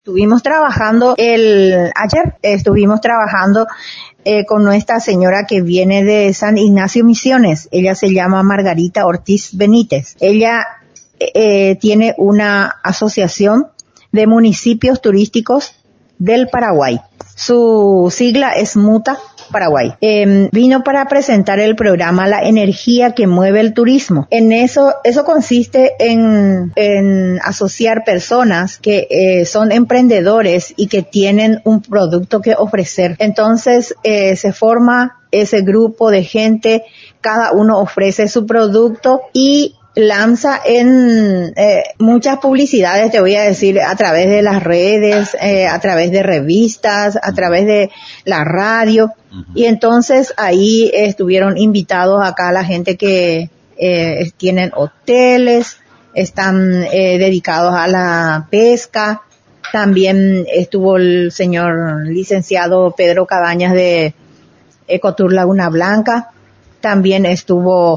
Ayer estuvimos trabajando con nuestra señora que viene de San Ignacio Misiones. Ella se llama Margarita Ortiz Benítez. Ella tiene una asociación de municipios turísticos del Paraguay. Su sigla es MUTA Paraguay. Vino para presentar el programa La Energía que Mueve el Turismo. En eso consiste en asociar personas que son emprendedores y que tienen un producto que ofrecer. Entonces se forma ese grupo de gente, cada uno ofrece su producto y lanza en muchas publicidades, te voy a decir, a través de las redes, a través de revistas, a través de la radio. Y entonces ahí estuvieron invitados acá la gente que tienen hoteles, están dedicados a la pesca. También estuvo el señor licenciado Pedro Cabañas de Ecotour Laguna Blanca. También estuvieron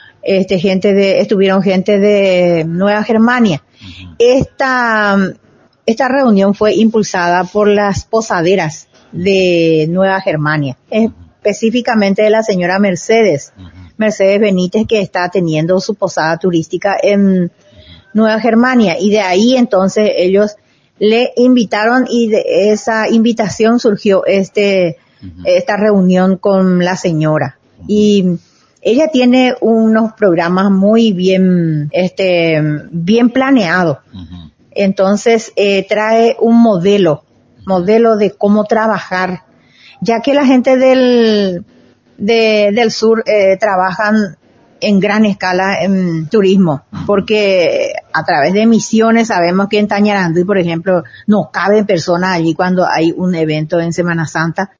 gente de Nueva Germania. Esta reunión fue impulsada por las posaderas de Nueva Germania, específicamente de la señora Mercedes Benítez, que está teniendo su posada turística en Nueva Germania, y de ahí entonces ellos le invitaron y de esa invitación surgió esta reunión con la señora. Y ella tiene unos programas muy bien planeados. Entonces, trae un modelo de cómo trabajar, ya que la gente del sur trabajan en gran escala en turismo, porque a través de Misiones sabemos que en Tañarandí, por ejemplo, no caben personas allí cuando hay un evento en Semana Santa.